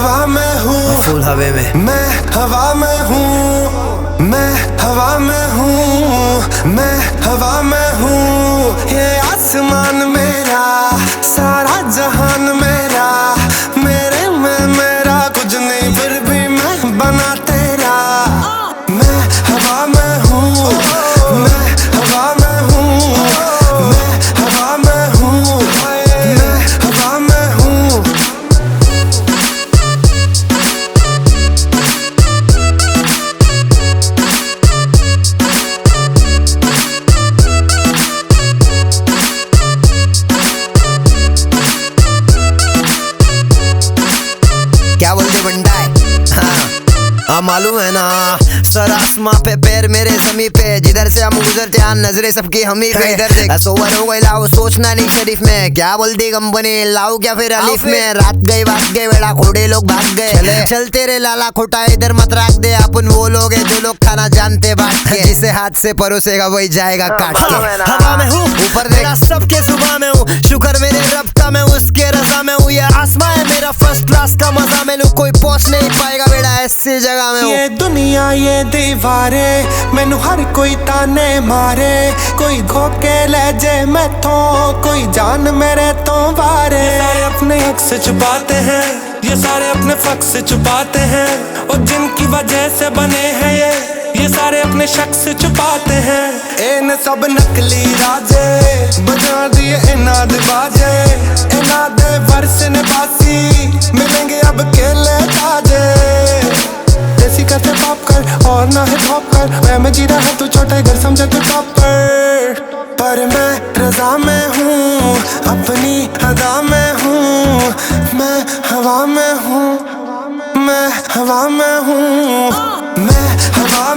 हवा में हूँ, फूल हवे में, मैं हवा में हूँ, मैं हवा में हूँ, मैं हवा में हूँ। ये आसमान मेरा, सारा जहान मेरा, मेरे में मेरा कुछ नहीं फिर भी मैं बना तेरा। मैं हवा में हूँ, मैं हवा में हूँ, मैं हवा में हूँ, मैं हवा में हूँ। क्या बोलते बंडा है? हाँ मालूम है ना, सर आसमां पे पैर मेरे जमी पे, जिधर से हम गुजरते हैं नजरे सबकी हमी पे। इधर देख सोवर हो गई लाओ, सोचना नहीं शरीफ में, क्या बोलती कंपनी लाओ क्या फिर अलीफ में। रात गई बात गए बेड़ा, घोड़े लोग भाग गए, चलते रे लाला खोटा इधर मत राख दे। अपन वो लोग है जो लोग खाना जानते बांट के, जिसे हाथ से परोसेगा वही जाएगा काट के। हवा में हूँ ऊपर देखा सबके सुबह में हूँ, शुक्र मेरे रब का मैं उसके रजा में हूँ। ये आसमां है मेरा फर्स्ट क्लास का मजा में लूं, कोई पहुंच नहीं पाएगा बेड़ा ऐसी जगह में हूँ। ये दुनिया ये दीवारें मैनू हर कोई ताने मारे, कोई धोखे ले जे मैथों, कोई जान मेरे तो वारे। ये सारे अपने हक से छुपाते हैं, ये सारे अपने फक से छुपाते हैं, और जिनकी वजह से बने हैं ये सारे अपने शक से छुपाते हैं। इन सब नकली राजे बजा दिए इनाद बाजे, इनाद वर्ष ने बासी मिलेंगे अब केले ताजे। देसी करते पॉप कर और ना है पॉप कर, मैं जी रहा है तू छोटे घर समझे तू टॉपर। पर मैं रजा में हूँ, अपनी अदा में हूँ, मैं हवा में हूँ, मैं हवा में हूँ, मैं हवा